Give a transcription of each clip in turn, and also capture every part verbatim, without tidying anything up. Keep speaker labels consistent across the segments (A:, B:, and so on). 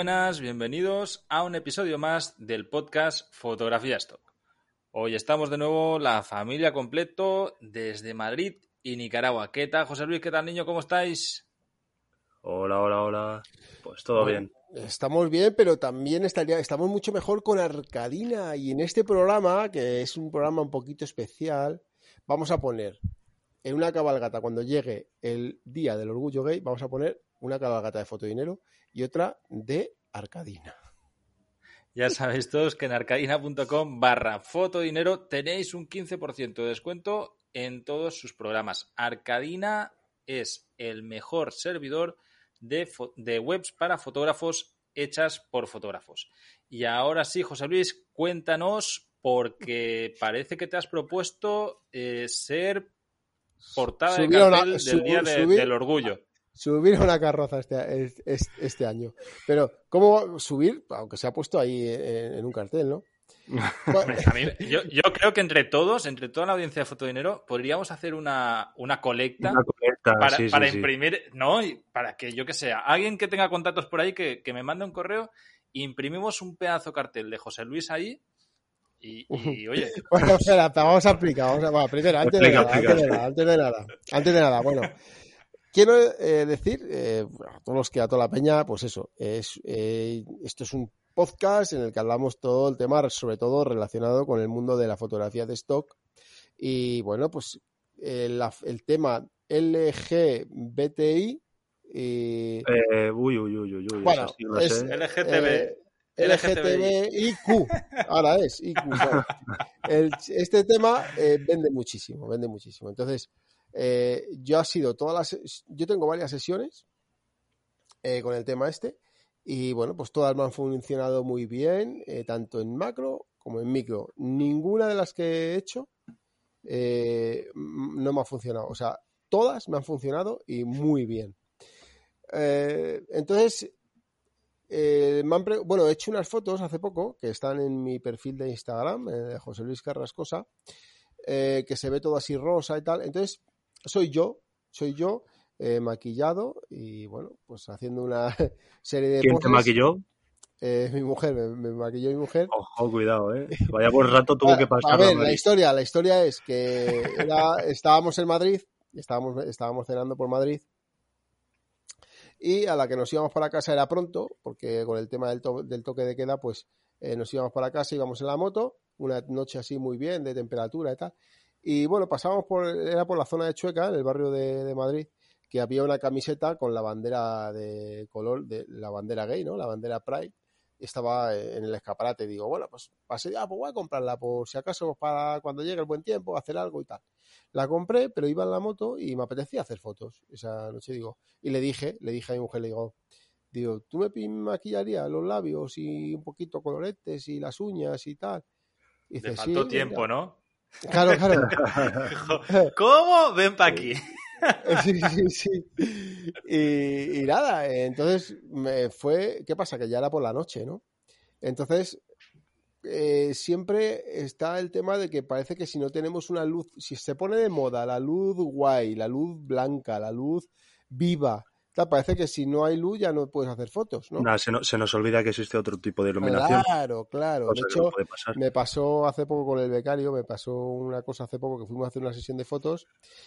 A: buenas, bienvenidos a un episodio más del podcast Fotografía Stock. Hoy estamos de nuevo la familia completo desde Madrid y Nicaragua. ¿Qué tal, José Luis? ¿Qué tal, niño? ¿Cómo estáis?
B: Hola, hola, hola. Pues todo
C: bueno,
B: bien.
C: Estamos bien, pero también estaría, estamos mucho mejor con Arcadina. Y en este programa, que es un programa un poquito especial, vamos a poner en una cabalgata, cuando llegue el Día del Orgullo Gay, vamos a poner una cabalgata de Fotodinero y otra de Arcadina.
A: Ya sabéis todos que en arcadina.com barra fotodinero tenéis un quince por ciento de descuento en todos sus programas. Arcadina es el mejor servidor de, de webs para fotógrafos hechas por fotógrafos. Y ahora sí, José Luis, cuéntanos, porque parece que te has propuesto eh, ser portada subir de cartel una, del sub, Día de,
C: subir,
A: del Orgullo.
C: Subir a una carroza este, este, este año. Pero, ¿cómo subir? Aunque se ha puesto ahí en, en un cartel, ¿no?
A: A mí, yo, yo creo que entre todos, entre toda la audiencia de Fotodinero, podríamos hacer una, una colecta,
B: una colecta
A: para,
B: sí,
A: para
B: sí,
A: imprimir,
B: sí.
A: ¿no? Y para que, yo que sé, alguien que tenga contactos por ahí que, que me mande un correo, imprimimos un pedazo cartel de José Luis ahí. Y, y oye.
C: Bueno, espera, vamos a aplicar. Vamos a, bueno, primero, antes de, nada, antes de nada, antes de nada, antes de nada, bueno, quiero eh, decir eh, a todos los que a toda la peña, pues eso, es eh, esto es un podcast en el que hablamos todo el tema, sobre todo relacionado con el mundo de la fotografía de stock. Y bueno, pues eh, la, el tema L G B T I. Y,
B: eh, uy, uy, uy, uy, uy.
C: Bueno,
B: sí,
C: es
B: sé.
A: L G T B.
C: Eh, L G T B I Q, ahora es I Q. No. El, este tema eh, vende muchísimo, vende muchísimo. Entonces, eh, yo ha sido todas las, yo tengo varias sesiones eh, con el tema este y bueno, pues todas me han funcionado muy bien, eh, tanto en macro como en micro. Ninguna de las que he hecho eh, no me ha funcionado. O sea, todas me han funcionado y muy bien. Eh, entonces. Eh, me han pre- bueno, he hecho unas fotos hace poco que están en mi perfil de Instagram, eh, de José Luis Carrascosa, eh, que se ve todo así rosa y tal. Entonces, soy yo, soy yo eh, maquillado y bueno, pues haciendo una serie de
B: ¿Quién
C: poses.
B: te maquilló?
C: Eh, mi mujer, me, me maquilló mi mujer.
B: Ojo, cuidado, eh. Vaya buen rato tuvo que pasar.
C: A ver, la historia, la historia es que era, estábamos en Madrid, estábamos, estábamos cenando por Madrid. Y a la que nos íbamos para casa era pronto, porque con el tema del, to- del toque de queda, pues eh, nos íbamos para casa, íbamos en la moto, una noche así muy bien, de temperatura y tal. Y bueno, pasábamos por, era por la zona de Chueca, en el barrio de, de Madrid, que había una camiseta con la bandera de color, de la bandera gay, ¿no? La bandera Pride. Estaba en el escaparate. Digo, bueno, pues pasé, ah, pues voy a comprarla por si acaso para cuando llegue el buen tiempo, hacer algo y tal. La compré, pero iba en la moto y me apetecía hacer fotos esa noche, digo. Y le dije, le dije a mi mujer, le digo, digo, ¿tú me maquillarías los labios y un poquito coloretes y las uñas y tal? Y dice,
A: Le faltó
C: sí,
A: tiempo,
C: venga.
A: ¿no?
C: Claro, claro.
A: ¿Cómo? Ven para aquí.
C: Sí, sí, sí. Y, y nada, entonces me fue, ¿qué pasa? Que ya era por la noche, ¿no? Entonces, eh, siempre está el tema de que parece que si no tenemos una luz, si se pone de moda la luz guay, la luz blanca, la luz viva, tal, parece que si no hay luz ya no puedes hacer fotos, ¿no?
B: Nah, se, no, se nos olvida que existe otro tipo de iluminación.
C: Claro, claro. De hecho,
B: no
C: me pasó hace poco con el becario, me pasó una cosa hace poco que fuimos a hacer una sesión de fotos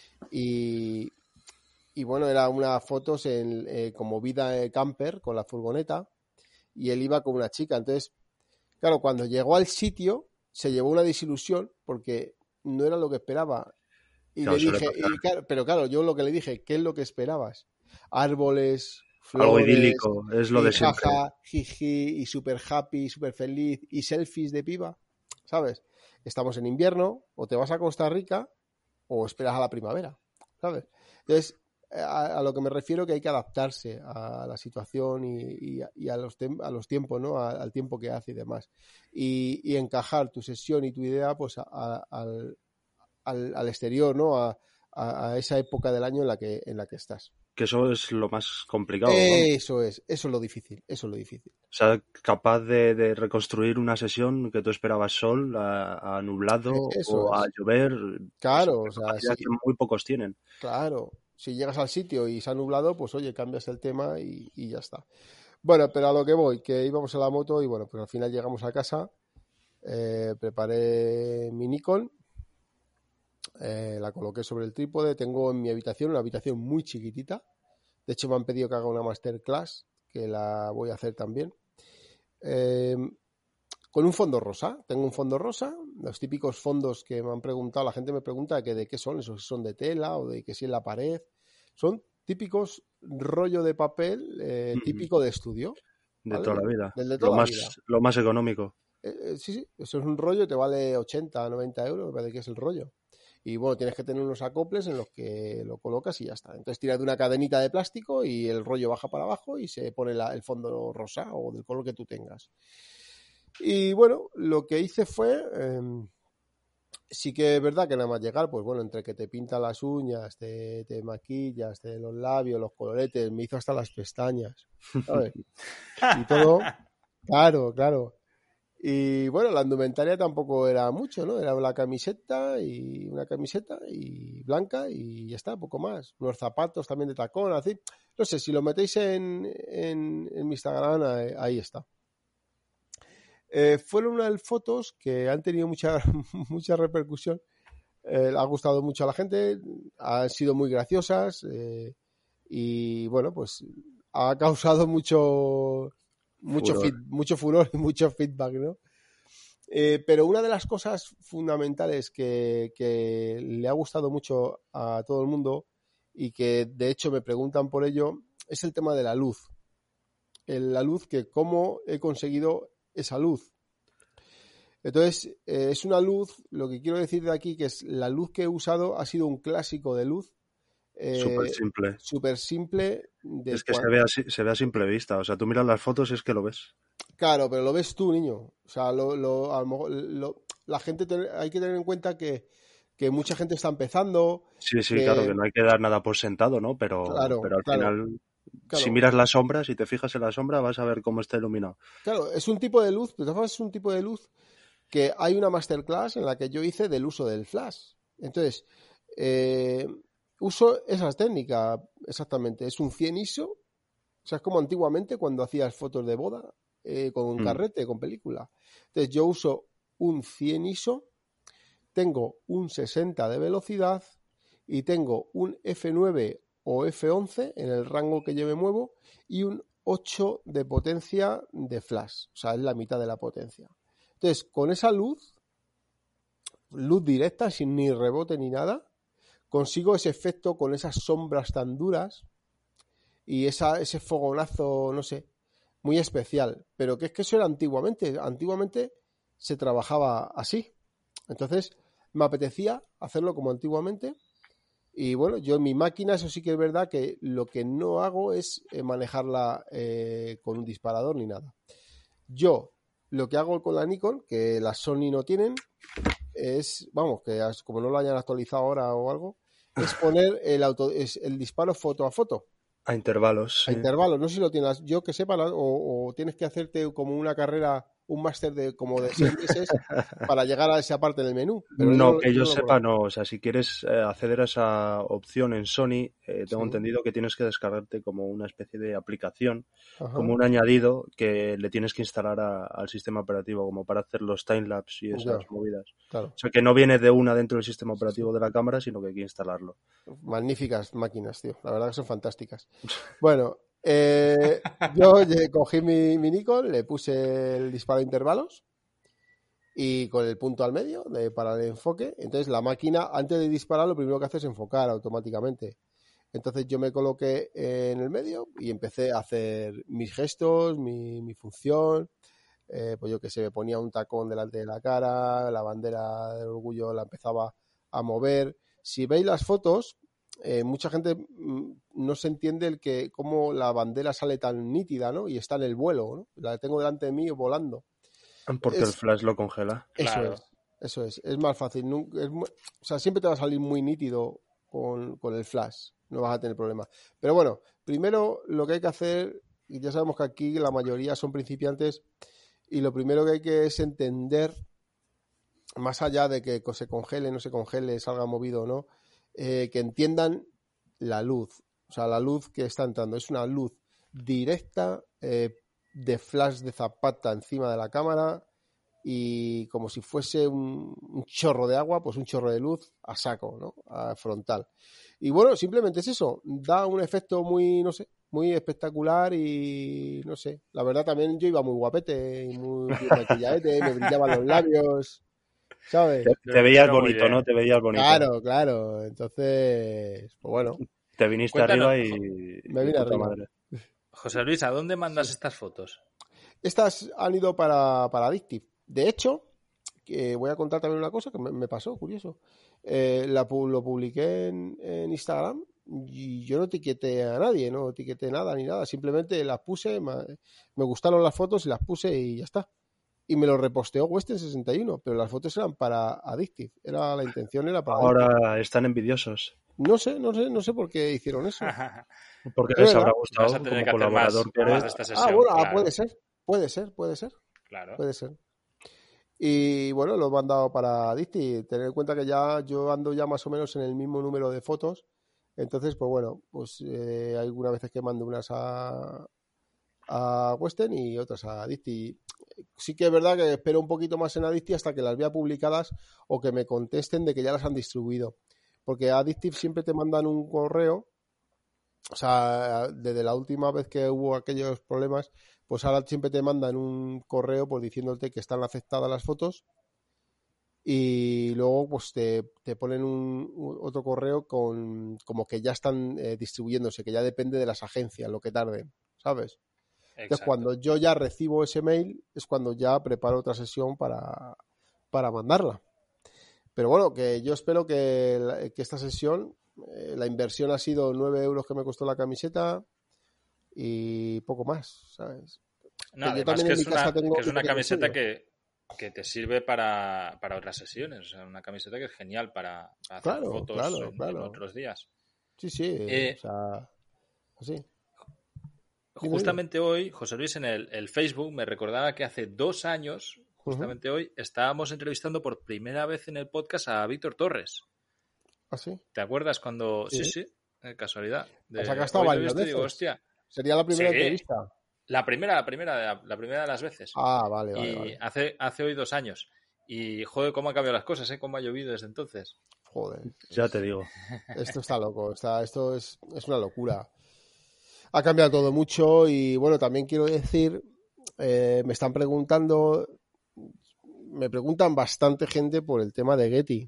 C: y, y bueno, era unas fotos en, eh, como vida de camper con la furgoneta y él iba con una chica. Entonces, claro, cuando llegó al sitio se llevó una desilusión porque no era lo que esperaba. Y
B: claro,
C: le dije, y claro, pero claro, yo lo que le dije, ¿qué es lo que esperabas? Árboles, flores,
B: algo idílico, es lo de siempre.
C: Jaja, jiji, y súper happy, súper feliz, y selfies de piba, ¿sabes? Estamos en invierno, o te vas a Costa Rica, o esperas a la primavera, ¿sabes? Entonces, a, a lo que me refiero que hay que adaptarse a la situación y, y, y a, los tem- a los tiempos, ¿no? A, al tiempo que hace y demás. Y, y encajar tu sesión y tu idea, pues, a, a, al, al, al exterior, ¿no? A, a, a esa época del año en la que, en la que estás.
B: Que eso es lo más complicado.
C: Eso es, eso es lo difícil, eso es lo difícil.
B: O sea, capaz de, de reconstruir una sesión que tú esperabas sol a, a nublado
C: eso
B: o
C: es.
B: a llover.
C: Claro,
B: o sea,
C: o sea, sí,
B: que muy pocos tienen.
C: Claro, si llegas al sitio y se ha nublado, pues oye, cambias el tema y, y ya está. Bueno, pero a lo que voy, que íbamos en la moto y bueno, pues al final llegamos a casa, eh, preparé mi Nikon, eh, la coloqué sobre el trípode, tengo en mi habitación una habitación muy chiquitita, de hecho me han pedido que haga una masterclass, que la voy a hacer también, eh, con un fondo rosa, tengo un fondo rosa, los típicos fondos que me han preguntado, la gente me pregunta que de qué son, esos son de tela o de que si en la pared, son típicos rollo de papel eh, típico de estudio.
B: De
C: ¿Vale?
B: toda la vida.
C: Del de
B: Lo
C: toda la
B: más,
C: vida.
B: lo más económico.
C: Eh, eh, sí, sí, eso es un rollo, te vale ochenta, noventa euros, me parece que es el rollo. Y bueno, tienes que tener unos acoples en los que lo colocas y ya está. Entonces tiras de una cadenita de plástico y el rollo baja para abajo y se pone la, el fondo rosa o del color que tú tengas. Y bueno, lo que hice fue... Eh, sí que es verdad que nada más llegar, pues bueno, entre que te pintan las uñas, te, te maquillas, te los labios, los coloretes, me hizo hasta las pestañas, ¿sabes? Y todo, claro, claro. Y bueno, la indumentaria tampoco era mucho, ¿no? Era una camiseta y una camiseta y blanca y ya está, poco más. Unos zapatos también de tacón, así. No sé, si lo metéis en, en, en mi Instagram, ahí, ahí está. Eh, fueron unas fotos que han tenido mucha, mucha repercusión. Eh, ha gustado mucho a la gente, han sido muy graciosas eh, y bueno, pues ha causado mucho mucho,
B: Furor.
C: feed, mucho furor y mucho feedback, ¿no? Eh, pero una de las cosas fundamentales que, que le ha gustado mucho a todo el mundo y que de hecho me preguntan por ello es el tema de la luz. El, la luz, que cómo he conseguido esa luz. Entonces, eh, es una luz, lo que quiero decir de aquí, que es la luz que he usado ha sido un clásico de luz. Eh,
B: Súper simple.
C: Súper simple. De
B: es que
C: cuan...
B: se ve, a, se ve a simple vista. O sea, tú miras las fotos y es que lo ves.
C: Claro, pero lo ves tú, niño. O sea, lo, lo, a lo mejor, lo, la gente, te, hay que tener en cuenta que, que mucha gente está empezando.
B: Sí, sí,
C: que...
B: claro, que no hay que dar nada por sentado, ¿no? Pero,
C: claro,
B: pero al
C: claro,
B: final,
C: claro.
B: si miras las sombras y te fijas en la sombra, vas a ver cómo está iluminado.
C: Claro, es un tipo de luz, de todas formas es un tipo de luz que hay una masterclass en la que yo hice del uso del flash. Entonces, eh, uso esa técnica exactamente. Es un cien I S O. O sea, es como antiguamente cuando hacías fotos de boda eh, con un carrete, mm. con película. Entonces, yo uso un cien I S O, tengo un sesenta de velocidad y tengo un F nueve o F once en el rango que yo me muevo y un ocho de potencia de flash. O sea, es la mitad de la potencia. Entonces, con esa luz, luz directa, sin ni rebote ni nada, consigo ese efecto con esas sombras tan duras y esa, ese fogonazo, no sé, muy especial. Pero que es que eso era antiguamente. Antiguamente se trabajaba así. Entonces, me apetecía hacerlo como antiguamente. Y bueno, yo en mi máquina, eso sí que es verdad que lo que no hago es manejarla eh, con un disparador ni nada. Yo lo que hago con la Nikon, que las Sony no tienen, es, vamos, que como no lo hayan actualizado ahora o algo, es poner el, auto, es el disparo foto a foto.
B: A intervalos.
C: A
B: sí.
C: intervalos, no sé si lo tienes, yo que sepa, o, o tienes que hacerte como una carrera, un máster de como de seis meses para llegar a esa parte del menú. Pero
B: no,
C: yo,
B: que yo,
C: yo
B: sepa, no. O sea, si quieres eh, acceder a esa opción en Sony, eh, tengo sí. entendido que tienes que descargarte como una especie de aplicación, Ajá. como un añadido que le tienes que instalar a, al sistema operativo, como para hacer los timelapse y esas ya. movidas.
C: Claro.
B: O sea, que no viene de una dentro del sistema operativo sí. de la cámara, sino que hay que instalarlo.
C: Magníficas máquinas, tío. La verdad que son fantásticas. Bueno, eh, yo cogí mi, mi Nikon, le puse el disparo a intervalos y con el punto al medio de, para el enfoque. Entonces la máquina, antes de disparar, lo primero que hace es enfocar automáticamente. Entonces yo me coloqué en el medio y empecé a hacer mis gestos, mi, mi función. Eh, pues yo que sé, me ponía un tacón delante de la cara, la bandera del orgullo la empezaba a mover. Si veis las fotos, eh, mucha gente no se entiende el que cómo la bandera sale tan nítida, ¿no? Y está en el vuelo, ¿no? La tengo delante de mí volando.
B: Porque es, el flash lo congela.
C: Eso
A: claro.
C: es, eso es. Es más fácil. Es muy, o sea, siempre te va a salir muy nítido con, con el flash. No vas a tener problema. Pero bueno, primero lo que hay que hacer, y ya sabemos que aquí la mayoría son principiantes, y lo primero que hay que es entender, más allá de que se congele, no se congele, salga movido o no, eh, que entiendan la luz. O sea, la luz que está entrando es una luz directa, eh, de flash de zapata encima de la cámara y como si fuese un, un chorro de agua, pues un chorro de luz a saco, ¿no? A frontal. Y bueno, simplemente es eso, da un efecto muy, no sé, muy espectacular y no sé, la verdad también yo iba muy guapete y muy bien maquilladete, me brillaban los labios, ¿sabes?
B: Te, te veías bonito, ¿no? Te veías bonito.
C: Claro, claro, entonces, pues bueno.
B: Te viniste
A: Cuéntanos,
B: arriba y...
C: Me vine arriba.
B: Madre.
A: José Luis, ¿a dónde mandas
C: Sí.
A: estas fotos?
C: Estas han ido para, para Addictive. De hecho, que voy a contar también una cosa que me, me pasó, curioso. Eh, la, lo publiqué en, en Instagram y yo no etiqueté a nadie, no etiqueté nada ni nada. Simplemente las puse, me, me gustaron las fotos y las puse y ya está. Y me lo reposteó Western sesenta y uno, pero las fotos eran para Addictive. Era, la intención era para
B: Ahora
C: Addictive.
B: están envidiosos.
C: No sé, no sé, no sé por qué hicieron eso.
B: Porque
C: Es
B: les
C: verdad.
B: habrá gustado
A: Vas a tener
B: como
A: que hacer más,
B: colaborador que
A: más
B: eres.
A: de esta sesión.
C: Ah, bueno, ah,
A: claro.
C: puede ser, puede ser, puede ser.
A: Claro.
C: Puede ser. Y bueno, lo he mandado para Dicti. Tener en cuenta que ya yo ando ya más o menos en el mismo número de fotos. Entonces, pues bueno, pues eh, hay algunas veces que mando unas a, a Western y otras a Dicti. Sí que es verdad que espero un poquito más en Addictive hasta que las vea publicadas o que me contesten de que ya las han distribuido. Porque a Addictive siempre te mandan un correo. O sea, desde la última vez que hubo aquellos problemas, pues ahora siempre te mandan un correo pues diciéndote que están aceptadas las fotos y luego pues te, te ponen un, un otro correo con como que ya están eh, distribuyéndose, que ya depende de las agencias lo que tarden, ¿sabes? Entonces
A: Exacto.
C: cuando yo ya recibo ese mail es cuando ya preparo otra sesión para, para mandarla. Pero bueno, que yo espero que, que esta sesión, eh, la inversión ha sido nueve euros que me costó la camiseta y poco más, ¿sabes?
A: No,
C: Que yo
A: además
C: también
A: que
C: en mi
A: es una,
C: casa tengo
A: que es
C: un
A: una
C: pequeño
A: camiseta
C: estudio.
A: que, que te sirve para, para otras sesiones. O sea, una camiseta que es genial para, para hacer
C: Claro,
A: fotos
C: claro,
A: en,
C: claro.
A: en otros días.
C: Sí, sí,
A: Eh,
C: o sea, así. Dime,
A: Justamente hoy, José Luis, en el, el Facebook me recordaba que hace dos años, justamente uh-huh. hoy, estábamos entrevistando por primera vez en el podcast a Víctor Torres.
C: ¿Ah, sí?
A: ¿Te acuerdas cuando...? Sí,
C: sí,
A: sí, eh, casualidad.
C: De... O sea, que ha estado varias veces. Digo, hostia. Sería la primera
A: sí,
C: entrevista.
A: La primera, la primera, la, la primera de las veces.
C: Ah, vale, vale,
A: y
C: vale.
A: Hace, hace hoy dos años. Y, joder, cómo han cambiado las cosas, ¿eh? Cómo ha llovido desde entonces.
C: Joder.
B: Ya te digo.
C: Esto está loco, está, esto es, es una locura. Ha cambiado todo mucho y, bueno, también quiero decir, eh, me están preguntando, me preguntan bastante gente por el tema de Getty.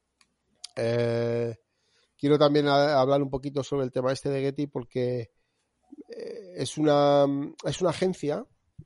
C: Eh, quiero también a, hablar un poquito sobre el tema este de Getty porque eh, es una es una agencia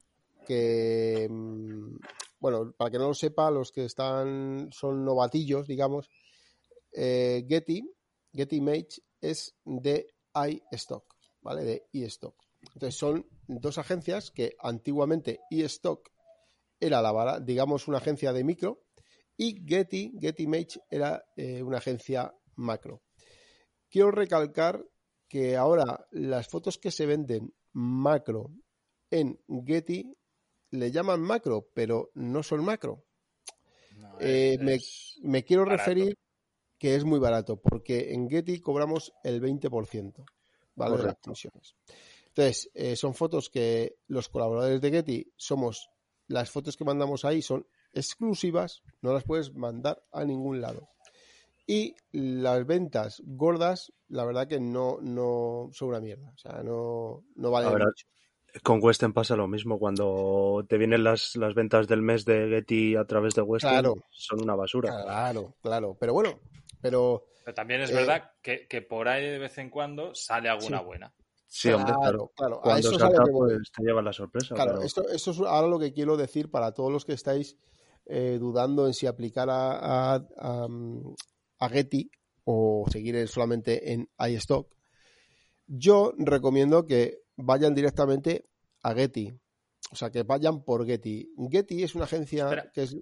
C: que, bueno, para que no lo sepa, los que están son novatillos, digamos, eh, Getty, Getty Image es de iStock, ¿vale? De iStock. Entonces son dos agencias que antiguamente iStock era la, digamos, una agencia de micro y Getty, Getty Image era eh, una agencia macro. Quiero recalcar que ahora las fotos que se venden macro en Getty le llaman macro, pero no son macro. No, eh, es, me, es me quiero barato. referir que es muy barato, porque en Getty cobramos el veinte por ciento, ¿vale? De las comisiones. Entonces, eh, son fotos que los colaboradores de Getty somos, las fotos que mandamos ahí son exclusivas, no las puedes mandar a ningún lado. Y las ventas gordas, la verdad que no, no son una mierda, o sea, no, no valen
B: Ahora,
C: mucho.
B: Con Western pasa lo mismo, cuando te vienen las, las ventas del mes de Getty a través de Western,
C: claro,
B: son una basura.
C: Claro, claro, pero bueno, pero...
A: Pero también es eh, verdad que, que por ahí de vez en cuando sale alguna
C: sí.
A: buena.
B: Sí, hombre, claro.
C: claro.
B: Cuando
C: a eso
B: salta,
C: que
B: pues te lleva la sorpresa.
C: Claro,
B: pero...
C: esto, esto es ahora lo que quiero decir para todos los que estáis eh, dudando en si aplicar a, a, a, a Getty o seguir solamente en iStock. Yo recomiendo que vayan directamente a Getty. O sea, que vayan por Getty. Getty es una agencia
A: Espera.
C: que es...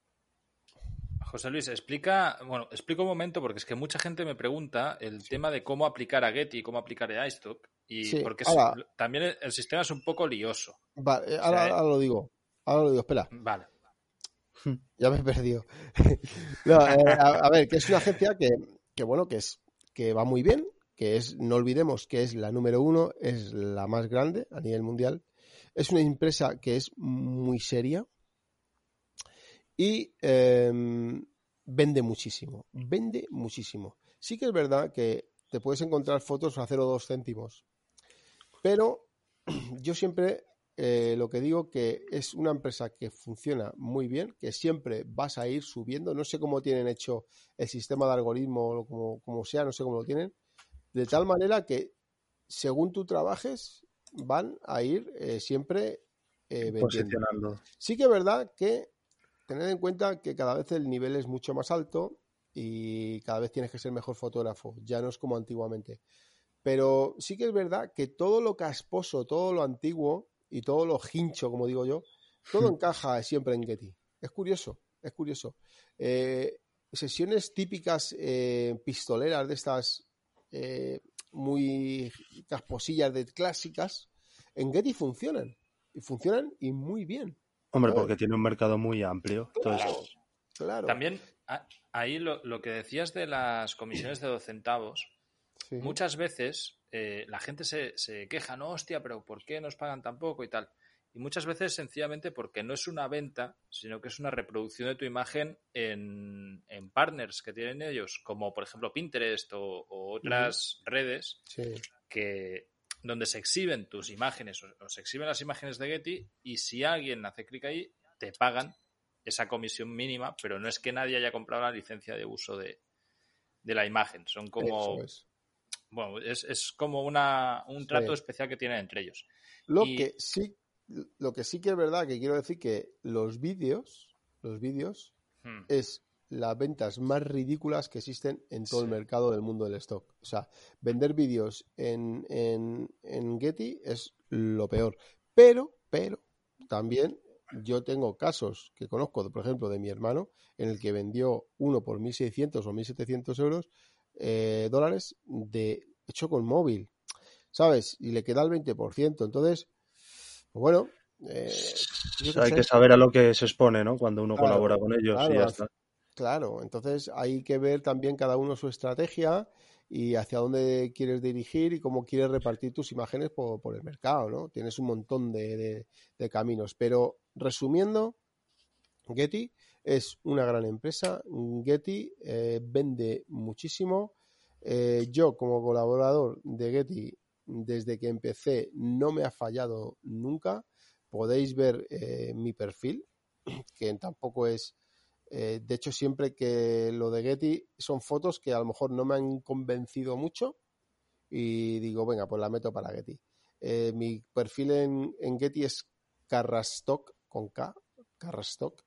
A: José Luis, explica, bueno, explica un momento porque es que mucha gente me pregunta el sí. tema de cómo aplicar a Getty y cómo aplicar a iStock y
C: sí,
A: porque
C: ahora,
A: es, también el, el sistema es un poco lioso.
C: Vale, ahora, o sea, ahora lo digo, ahora lo digo, espera.
A: Vale.
C: Ya me he perdido. no, eh, a, a ver, que es una agencia que, que bueno, que es que va muy bien, que es, no olvidemos que es la número uno, es la más grande a nivel mundial. Es una empresa que es muy seria y eh, vende muchísimo, vende muchísimo. Sí que es verdad que te puedes encontrar fotos a cero coma dos céntimos, pero yo siempre eh, lo que digo que es una empresa que funciona muy bien, que siempre vas a ir subiendo. No sé cómo tienen hecho el sistema de algoritmo o como, como sea, no sé cómo lo tienen, de tal manera que según tú trabajes van a ir eh, siempre eh, vendiendo.
B: Posicionando.
C: Sí que es verdad que tened en cuenta que cada vez el nivel es mucho más alto y cada vez tienes que ser mejor fotógrafo, ya no es como antiguamente. Pero sí que es verdad que todo lo casposo, todo lo antiguo y todo lo hincho, como digo yo, todo encaja siempre en Getty. Es curioso, es curioso. Eh, sesiones típicas eh, pistoleras de estas eh, muy casposillas de clásicas, en Getty funcionan. Y funcionan y muy bien.
B: Hombre,
C: ¿sabes?
B: porque tiene un mercado muy amplio.
C: Claro,
B: Entonces,
C: claro.
A: También a- ahí lo, lo que decías de las comisiones de dos centavos,
C: Sí.
A: muchas veces eh, la gente se, se queja, no, hostia, pero ¿por qué nos pagan tan poco y tal? Y muchas veces sencillamente porque no es una venta, sino que es una reproducción de tu imagen en, en partners que tienen ellos, como por ejemplo Pinterest o, o otras uh-huh. redes
C: Sí.
A: que donde se exhiben tus imágenes o, o se exhiben las imágenes de Getty y si alguien hace clic ahí, te pagan esa comisión mínima, pero no es que nadie haya comprado la licencia de uso de, de la imagen. Son como...
C: Eso es.
A: Bueno, es, es como una, un trato
C: Sí.
A: especial que tienen entre ellos.
C: Lo
A: y...
C: que sí, lo que sí que es verdad, que quiero decir que los vídeos, los vídeos hmm. es las ventas más ridículas que existen en todo sí. el mercado del mundo del stock. O sea, vender vídeos en, en, en Getty es lo peor. Pero, pero, también yo tengo casos que conozco, por ejemplo, de mi hermano, en el que vendió uno por mil seiscientos o mil setecientos euros, eh, dólares, de hecho con móvil, ¿sabes? Y le queda el veinte por ciento. Entonces, pues bueno, eh,
B: yo qué hay sé. que saber a lo que se expone, ¿no? Cuando uno claro, colabora con ellos
C: claro,
B: y ya está.
C: Claro, entonces hay que ver también cada uno su estrategia y hacia dónde quieres dirigir y cómo quieres repartir tus imágenes por, por el mercado, ¿no? Tienes un montón de, de, de caminos. Pero resumiendo, Getty es una gran empresa. Getty eh, vende muchísimo. Eh, yo como colaborador de Getty, desde que empecé, no me ha fallado nunca. Podéis ver eh, mi perfil, que tampoco es... Eh, de hecho, siempre que lo de Getty son fotos que a lo mejor no me han convencido mucho y digo, venga, pues la meto para Getty. Eh, mi perfil en, en Getty es Carrastock, con K, Carrastock.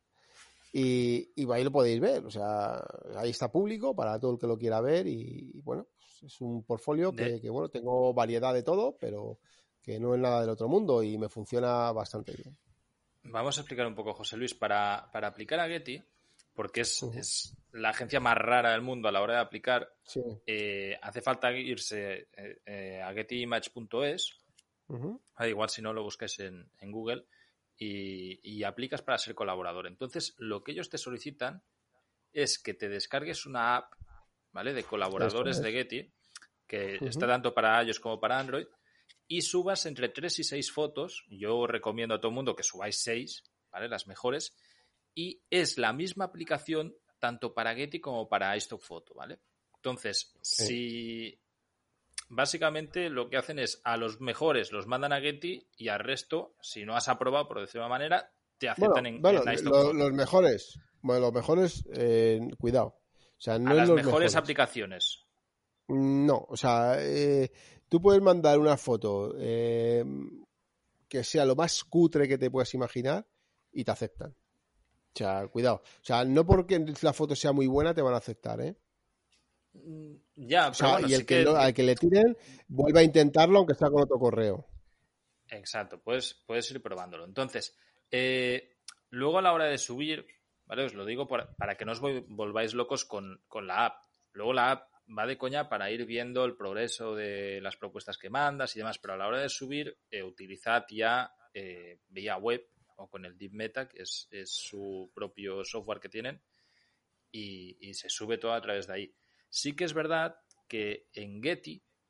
C: Y, y ahí lo podéis ver, o sea, ahí está público para todo el que lo quiera ver y, y bueno, pues es un portfolio que, de... que, bueno, tengo variedad de todo, pero que no es nada del otro mundo y me funciona bastante bien.
A: Vamos a explicar un poco, José Luis, para, para aplicar a Getty, porque es, uh-huh. es la agencia más rara del mundo a la hora de aplicar,
C: sí.
A: eh, hace falta irse eh, eh, a getty image punto es, uh-huh. ah, igual si no lo busques en, en Google, y, y aplicas para ser colaborador. Entonces, lo que ellos te solicitan es que te descargues una app, ¿vale?, de colaboradores es. de Getty, que uh-huh. está tanto para iOS como para Android, y subas entre tres y seis fotos. Yo recomiendo a todo el mundo que subáis seis, ¿vale?, las mejores, y es la misma aplicación tanto para Getty como para iStock Photo, ¿vale? Entonces, sí. si básicamente lo que hacen es a los mejores los mandan a Getty y al resto, si no has aprobado, por decirlo de una manera, te aceptan
C: bueno,
A: en,
C: bueno,
A: en iStock
C: lo,
A: Photo.
C: Los mejores, bueno, los mejores, eh, cuidado. O sea, no
A: a
C: es
A: las
C: los
A: mejores,
C: mejores
A: aplicaciones.
C: No, o sea, eh, tú puedes mandar una foto eh, que sea lo más cutre que te puedas imaginar y te aceptan. O sea, cuidado. O sea, no porque la foto sea muy buena te van a aceptar, ¿eh?
A: Ya,
C: o sea,
A: pero bueno,
C: y el
A: sí
C: que,
A: que...
C: lo, al que le tiren, vuelve a intentarlo aunque sea con otro correo.
A: Exacto, puedes, puedes ir probándolo. Entonces, eh, luego a la hora de subir, ¿vale? Os lo digo por, para que no os volváis locos con, con la app. Luego la app va de coña para ir viendo el progreso de las propuestas que mandas y demás, pero a la hora de subir, eh, utilizad ya eh, vía web o con el Deep Meta, que es, es su propio software que tienen, y, y se sube todo a través de ahí. Sí que es verdad que en Getty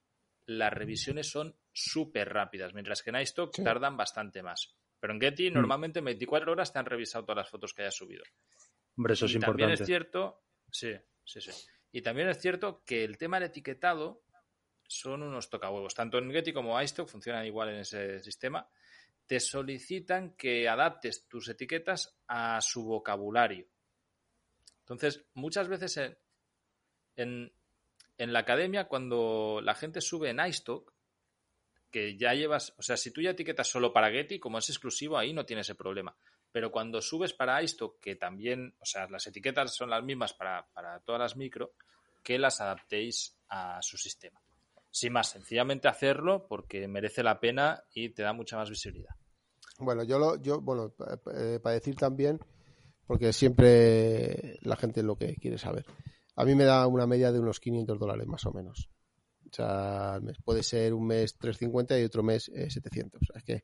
A: las revisiones son súper rápidas, mientras que en iStock
C: Sí.
A: tardan bastante más. Pero en Getty
B: Mm.
A: normalmente en veinticuatro horas te han revisado todas las fotos que hayas subido.
B: Hombre, eso es
A: Y también
B: importante.
A: es cierto, sí, sí, sí. Y también es cierto que el tema del etiquetado son unos tocahuevos. Tanto en Getty como iStock funcionan igual en ese sistema. Te solicitan que adaptes tus etiquetas a su vocabulario. Entonces, muchas veces en, en, en la academia, cuando la gente sube en iStock, que ya llevas, o sea, si tú ya etiquetas solo para Getty, como es exclusivo, ahí no tiene ese problema. Pero cuando subes para iStock, que también, o sea, las etiquetas son las mismas para, para todas las micro, que las adaptéis a su sistema. Sin más, sencillamente hacerlo porque merece la pena y te da mucha más visibilidad.
C: Bueno, yo, lo, yo bueno, eh, para decir también, porque siempre la gente es lo que quiere saber. A mí me da una media de unos quinientos dólares más o menos. O sea, al mes. Puede ser un mes trescientos cincuenta y otro mes eh, setecientos. O sea, es que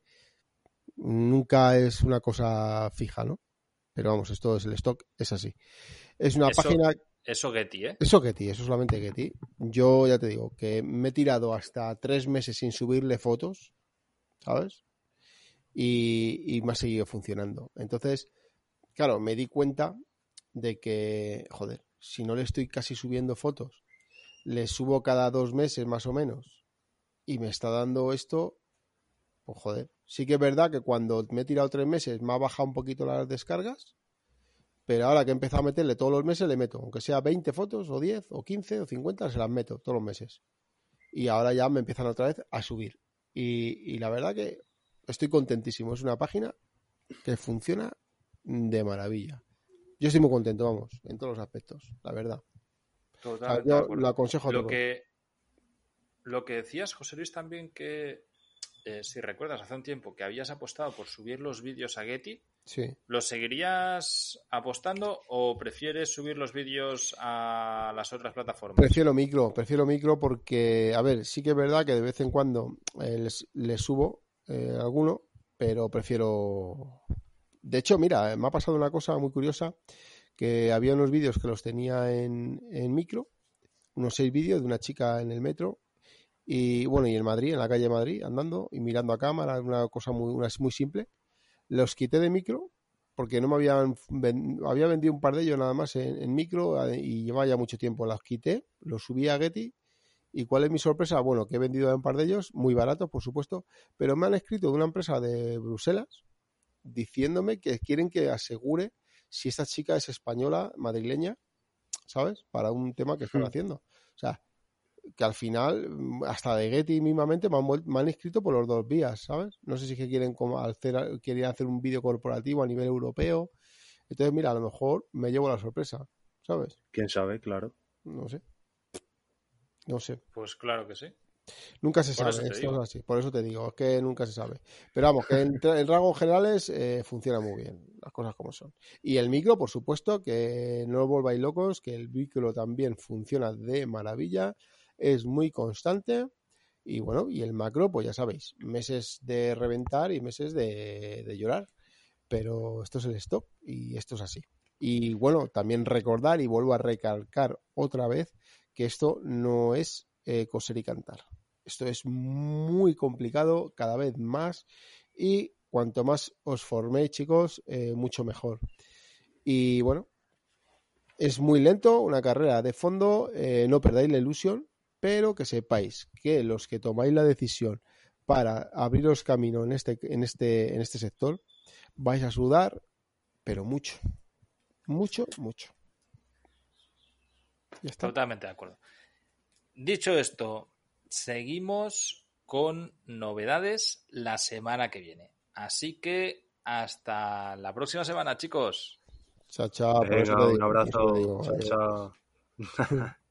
C: nunca es una cosa fija, ¿no? Pero vamos, esto es el stock, es así. Es una
A: Eso,
C: página...
A: Eso Getty, ¿eh?
C: Eso Getty, eso solamente Getty. Yo ya te digo que me he tirado hasta tres meses sin subirle fotos, ¿sabes? Y, y me ha seguido funcionando. Entonces, claro, me di cuenta de que, joder, si no le estoy casi subiendo fotos, le subo cada dos meses más o menos y me está dando esto, pues joder. Sí que es verdad que cuando me he tirado tres meses me ha bajado un poquito las descargas, pero ahora que he empezado a meterle todos los meses le meto, aunque sea veinte fotos o diez o quince o cincuenta, se las meto todos los meses. Y ahora ya me empiezan otra vez a subir. Y, y la verdad que estoy contentísimo. Es una página que funciona de maravilla. Yo estoy muy contento, vamos, en todos los aspectos, la verdad.
A: Totalmente
C: O sea,
A: de
C: yo
A: acuerdo.
C: lo aconsejo a
A: Lo
C: todos.
A: que, lo que decías, José Luis, también que, eh, si recuerdas, hace un tiempo que habías apostado por subir los vídeos a Getty,
C: Sí.
A: ¿los seguirías apostando o prefieres subir los vídeos a las otras plataformas?
C: Prefiero micro, prefiero micro porque, a ver, sí que es verdad que de vez en cuando eh, les, les subo eh, alguno, pero prefiero... De hecho, mira, me ha pasado una cosa muy curiosa, que había unos vídeos que los tenía en, en micro, unos seis vídeos de una chica en el metro, y bueno, y en Madrid, en la calle de Madrid, andando y mirando a cámara, una cosa muy, una, muy simple. Los quité de micro porque no me habían ven, había vendido un par de ellos nada más en, en micro y llevaba ya mucho tiempo. Los quité, los subí a Getty. ¿Y cuál es mi sorpresa? Bueno, que he vendido un par de ellos, muy baratos, por supuesto, pero me han escrito de una empresa de Bruselas diciéndome que quieren que asegure si esta chica es española, madrileña, ¿sabes? Para un tema que están
B: Hmm.
C: haciendo. O sea, que al final, hasta de Getty mismamente, me han, me han inscrito por los dos vías, ¿sabes? No sé si es que quieren como hacer, quieren hacer un vídeo corporativo a nivel europeo. Entonces, mira, a lo mejor me llevo la sorpresa, ¿sabes?
B: ¿Quién sabe? Claro.
C: No sé. No sé.
A: Pues claro que sí.
C: Nunca se
A: Por eso
C: sabe,
A: te
C: esto
A: digo.
C: es así. Por eso te digo, es que nunca se sabe. Pero vamos, que en, en rasgos generales eh, funciona muy bien, las cosas como son. Y el micro, por supuesto, que no os volváis locos, que el micro también funciona de maravilla, es muy constante. Y bueno, y el macro, pues ya sabéis, meses de reventar y meses de, de llorar. Pero esto es el stock y esto es así. Y bueno, también recordar y vuelvo a recalcar otra vez que esto no es eh, coser y cantar. Esto es muy complicado, cada vez más, y cuanto más os forméis, chicos, eh, mucho mejor. Y bueno, es muy lento, una carrera de fondo, eh, no perdáis la ilusión, pero que sepáis que los que tomáis la decisión para abriros camino en este, en este, en este sector, vais a sudar, pero mucho, mucho, mucho. Ya está.
A: Totalmente de acuerdo. Dicho esto, seguimos con novedades la semana que viene. Así que hasta la próxima semana, chicos.
C: Chao, chao. Por eso te
B: Venga, un
C: digo, por eso te
B: abrazo.
C: digo,
B: Chao,
C: eh,
B: chao.